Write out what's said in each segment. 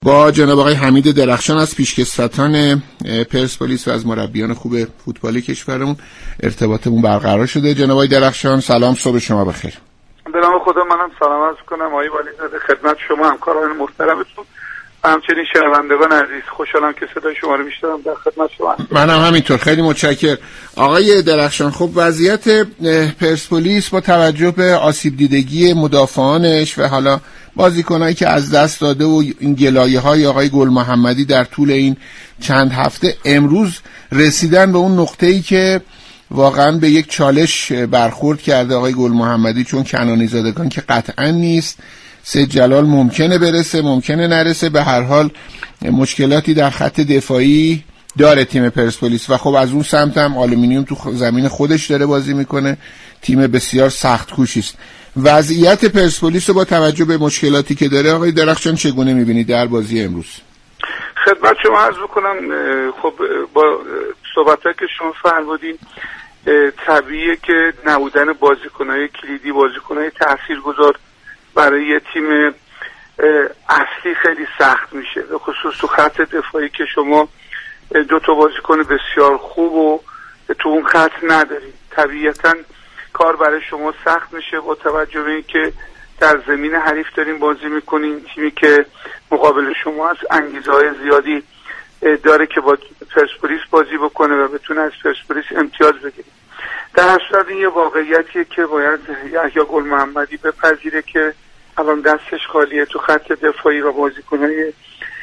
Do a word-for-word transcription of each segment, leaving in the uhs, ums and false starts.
با جناب آقای حمید درخشان از پیشکسوتان پرسپولیس و از مربیان خوب فوتبال کشورمون ارتباطمون برقرار شده. جناب آقای درخشان سلام، صبح شما بخیر. به نام خدا منم سلام عرض کنم آقای والیزاده خدمت شما، همکاران محترمتون و همچنین شنوندگان عزیز. خوشحالم که صدای شما رو میشنوم، در خدمت شما. منم همینطور، خیلی متشکرم. آقای درخشان، خب وضعیت پرسپولیس با توجه به آسیب دیدگی مدافعانش و حالا بازیکنایی که از دست داده و این گلایه‌های آقای گل محمدی در طول این چند هفته، امروز رسیدن به اون نقطه‌ای که واقعا به یک چالش برخورد کرده آقای گل محمدی، چون کنانی زادگان که قطعا نیست، سید جلال ممکنه برسه ممکنه نرسه، به هر حال مشکلاتی در خط دفاعی داره تیم پرسپولیس و خب از اون سمت هم آلومینیوم تو زمین خودش داره بازی میکنه، تیم بسیار سخت کوشی است. وضعیت پرسپولیس رو با توجه به مشکلاتی که داره آقای درخشان چگونه میبینید در بازی امروز؟ خدمت شما عرض بکنم، خب با صحبتایی که شما فرمودین طبیعیه که نبودن بازیکن‌های کلیدی، بازیکن‌های تاثیرگذار برای تیم اصلی خیلی سخت میشه، به خصوص تو خط دفاعی که شما دو تا بازیکن بسیار خوب و تو اون خط ندارید. طبیعتاً کار برای شما سخت میشه با توجه به اینکه در زمین حریف دارین بازی میکنین، تیمی که مقابل شما از انگیزه‌های زیادی داره که با پرسپولیس بازی بکنه و بتونه از پرسپولیس امتیاز بگیره. در هر صورت این یه واقعیتیه که باید یحیی گل محمدی بپذیره که الان دستش خالیه، تو خط دفاعی و بازیکنای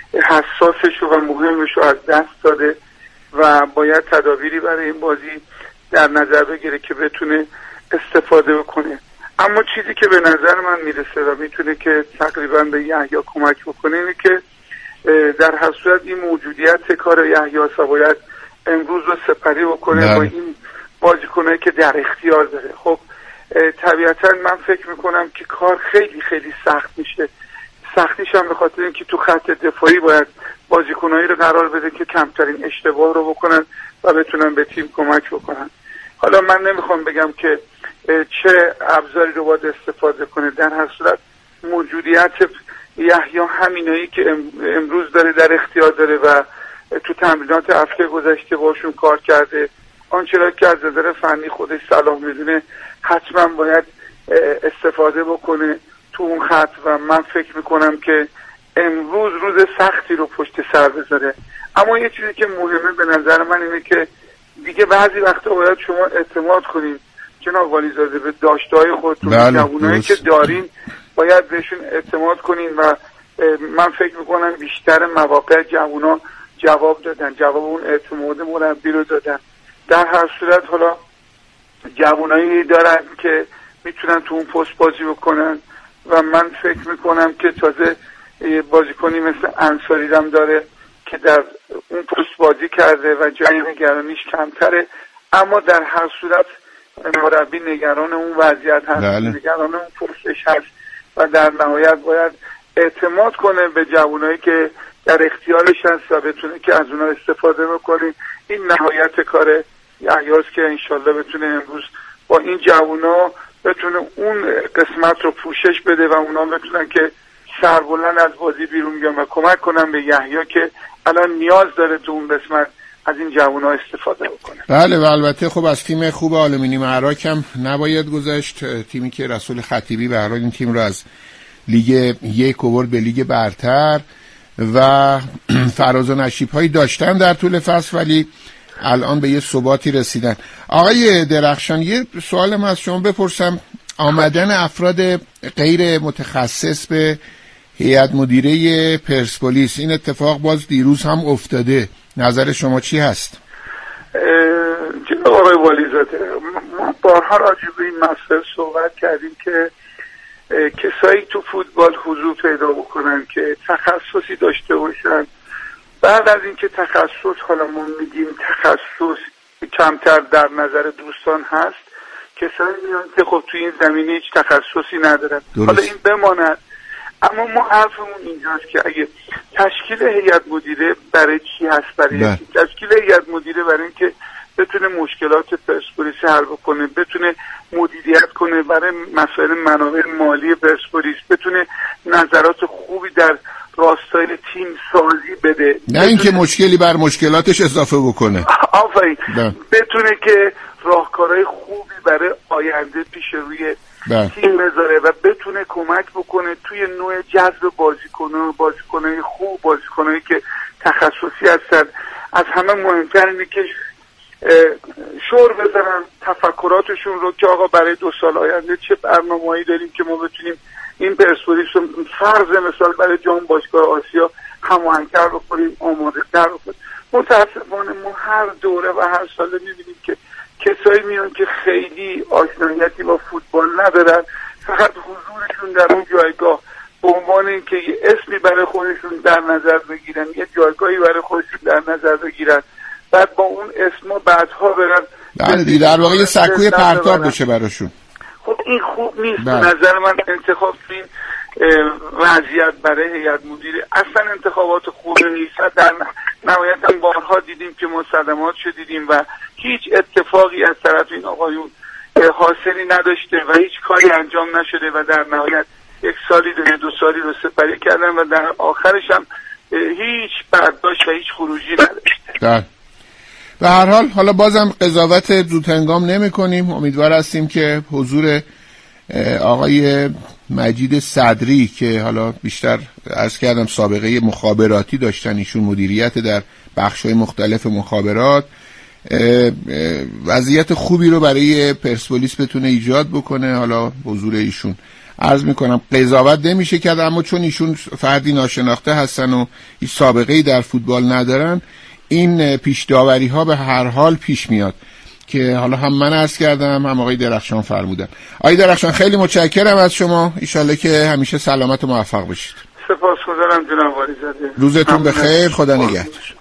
حساسش و مهمش رو از دست داده و باید تدابیری برای این بازی در نظر بگیره که بتونه استفاده بکنه. اما چیزی که به نظر من میرسه و میتونه که تقریبا به یحیی کمک بکنه اینه که در هر صورت این موجودیت کار یحیی است و باید امروز رو سپری بکنه با این بازیکنایی که در اختیار داره. خب طبیعتا من فکر میکنم که کار خیلی خیلی سخت میشه. سختیش هم به خاطر اینکه تو خط دفاعی باید بازیکنایی رو قرار بده که کمترین اشتباه رو بکنن و بتونن به تیم کمک بکنن. حالا من نمیخوام بگم که چه ابزاری رو باید استفاده کنه، در هر صورت موجودیت یحیی همینایی که امروز داره در اختیار داره و تو تمرینات هفته گذشته باشون کار کرده، آنچه که از نظر فنی خودش صلاح میدونه حتما باید استفاده بکنه تو اون خط و من فکر میکنم که امروز روز سختی رو پشت سر بذاره. اما یه چیزی که مهمه به نظر من اینه که دیگه بعضی وقتا باید شما اعتماد کنین جناب والیزاده به داشته‌های خودتون، جوانایی که دارین باید بهشون اعتماد کنین و من فکر میکنم بیشتر مواقع جوانا جواب دادن، جواب اون اعتماد مربی رو دادن. در هر صورت حالا جوانایی دارن که میتونن تو اون پست بازی بکنن و من فکر میکنم که تازه بازیکنی مثل انصاری هم داره که در اون پست بازی کرده و جای نگرانیش کمتره، اما در هر صورت مربی نگران اون وضعیت هست، بله. نگران اون پستش هست و در نهایت باید اعتماد کنه به جوانایی که در اختیارش هست و بتونه که از اونها استفاده بکنیم. این نهایت کار یحیی است که انشالله بتونه امروز با این جوانا بتونه اون قسمت رو پوشش بده و اونا بتونن که سربلند از بازی بیرون بیان و کمک کنن به یحیی که الان نیاز داره تو اون قسمت از این جوانا استفاده بکنه. بله و البته خب از تیم خوب آلومینیوم عراق هم نباید گذشت، تیمی که رسول خطیبی به هر حال این تیم رو از لیگ یک آورد به لیگ برتر و فراز و نشیب هایی داشتن در طول فصل ولی الان به یه ثباتی رسیدن. آقای درخشان یه سوال من از شما بپرسم، آمدن افراد غیر متخصص به هیئت مدیره پرسپولیس، این اتفاق باز دیروز هم افتاده، نظر شما چی هست؟ جناب آقای والیزاده ما بارها راجع به این مسئله صحبت کردیم که کسایی تو فوتبال حضور پیدا بکنن که تخصصی داشته باشن، بعد از اینکه تخصص حالا ما میگیم تخصص کمتر در نظر دوستان هست، کسایی میان که خب تو این زمینه هیچ تخصصی ندارن. درست. حالا این بماند، اما ما حرفمون اینجاست که اگه تشکیل هیئت مدیره برای چی هست؟ برای چی؟ تشکیل هیئت مدیره برای اینکه بتونه مشکلات پرسپولیس حل بکنه، بتونه مدیریت کنه برای مسائل منابع مالی پرسپولیس، بتونه نظرات خوبی در راستای تیم سازی بده، نه اینکه مشکلی بر مشکلاتش اضافه بکنه. آفرین. بتونه که راهکارهای خوبی برای آینده پیش روی ده. تیم بذاره و بتونه کمک بکنه توی نوع جذب بازیکن‌ها، بازیکن‌های خوب، بازیکن‌هایی که تخصصی هستن. از همه مهمتر اینه که شور بزنن تفکراتشون رو که آقا برای دو سال آینده چه برنامه‌ای داریم که ما بتونیم این پرسپولیس رو فرض مثال برای جام باشگاه آسیا هماهنگ‌تر بکنیم، آماده‌تر بکنیم. متأسفانه ما هر دوره و هر سال می‌بینیم که کسایی میان که خیلی آشناییتی با فوتبال ندارن، فقط حضورشون در اون جایگاه به عنوان اینکه یه اسمی برای خودشون در نظر بگیرن، یه جایگاهی برای خودشون در نظر بگیرن، بعد با اون اسما بعدها برن بله در واقع یه سکوی پرتاب بشه براشون. خب این خوب نیست. به نظر من انتخاب این وضعیت برای هیئت مدیره اصلا انتخابات خوبی نیست. در نهایت هم بارها دیدیم که ما صدمات شدیدیم و هیچ اتفاقی از طرف این آقایون حاصلی نداشته و هیچ کاری انجام نشده و در نهایت یک سالی دو, دو سالی رو سپری کردن و در آخرش هم هیچ برداشت و هیچ خروجی نداشته. به هر حال حالا بازم قضاوت زودهنگام نمی کنیم. امیدوار هستیم که حضور آقای مجید صدری که حالا بیشتر عرض کردم سابقه مخابراتی داشتن، ایشون مدیریت در بخش‌های مختلف مخابرات، وضعیت خوبی رو برای پرسپولیس بتونه ایجاد بکنه. حالا حضور ایشون عرض میکنم قضاوت نمیشه کرد، اما چون ایشون فردی ناشناخته هستن و هیچ سابقه‌ای در فوتبال ندارن، این پیش داوری ها به هر حال پیش میاد که حالا هم من عرض کردم هم آقای درخشان فرمودن. آقای درخشان خیلی متشکرم از شما، ایشالله که همیشه سلامت و موفق باشید. سپاسگزارم جناب والی زاده. روزتون بخیر، خدا نگهدار.